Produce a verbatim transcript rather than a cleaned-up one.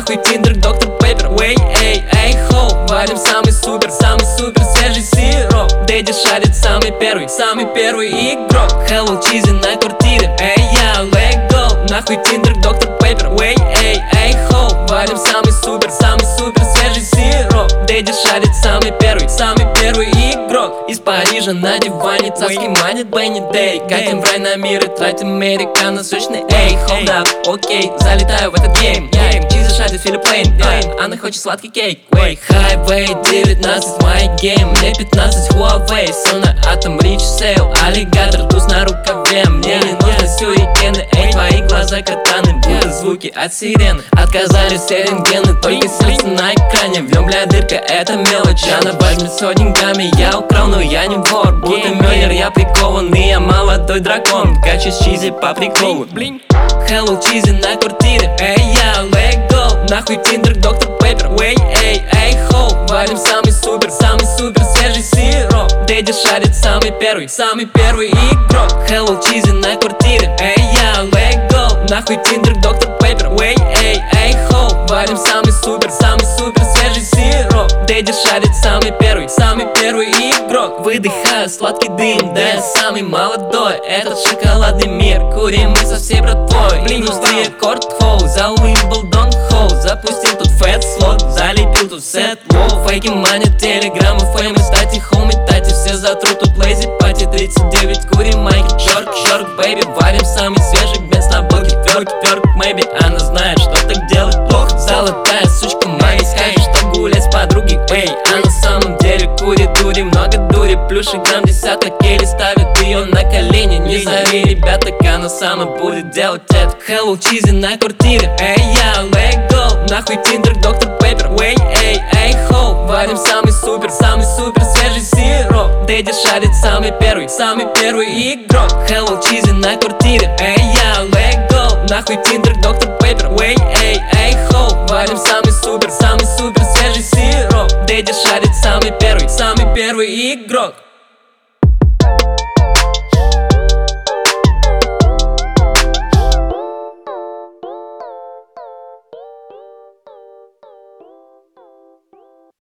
нахуй Тиндер, доктор Пеппер. Эй, эй, эй, хоу, варим самый супер, самый супер свежий сироп. Дэдди шарит самый первый, самый первый игрок. Hello, чизи на квартире, эй, я, let go. Нахуй Тиндер, доктор Пеппер. Эй, эй, эй, хоу, варим самый супер, самый супер свежий сироп. Дэдди шарит самый первый, самый первый игрок. Из Парижа на диване царский манит Бенни Дэй. Катим в рай на мир и тратим американо сочный. Эй, hold up, окей, залетаю в этот гейм. Чизи шарит Филипп Лейн, она хочет сладкий кейк. Эй, хайвей девятнадцать, мой гейм. Мне пятнадцать, Huawei, сон на атом, рич сейл. Аллигатор, туз на рукаве. Мне не нужны сюрикены, эй, твои глаза катаны. Будут звуки от сирены. Отказались все рентгены, только сердце на экране. В нем, бля, дырка, это мелочь. Она возьмет все деньгами, я украл, но я не вор. Будто Мёллер, я прикованный, я молодой дракон. Качусь чизи по приколу. Hello, чизи на квартире, эй, я, let go. Нахуй Тиндер, доктор Пеппер. Эй, эй, эй, хоу, варим самый супер, самый супер свежий сироп. Дэдди шарит самый первый, самый первый игрок. Hello, чизи на квартире, эй, я, let go. Нахуй Тиндер, доктор Пеппер. Эй, эй, эй, хоу, варим самый супер, самый супер свежий сироп. Дэдди шарит самый первый, самый первый игрок. Выдыхаю сладкий дым, да я самый молодой. Этот шоколадный мир, курим мы со всей братвой. Индустрия корт-хоу, за Уимблдон хоу. Запустил тут фэт слот, залепил тут сет лоу. Фейки манят телеграмму, феймы, стати, хоуми, тати. Все затрут тут лейзи пати, тридцать девять, курим майки. Чорк, чорк, бэйби, варим самый свежий бенз на блоке. Тверк, тверк, мэйби, она знает, что так делать плохо. Золотая сучка моя, скажет, что гулять с подругой. Эй, а на самом деле курит дури, много дури. Плюшек грамм десяток, или ставит ее на колени. Не зови, ребята, она сама будет делать это. Hello, чизи на квартире, эй, я, let go. Нахуй Тиндер, доктор Пеппер. Эй, эй, эй, хоу, варим самый супер, самый супер свежий сироп. Дэдди шарит самый первый, самый первый игрок. Hello, чизи на квартире, эй, я, let go. Нахуй Тиндер, доктор Пеппер. Эй, эй, эй, хоу, варим самый супер, самый супер свежий сироп. Дэдди шарит самый первый, самый первый игрок.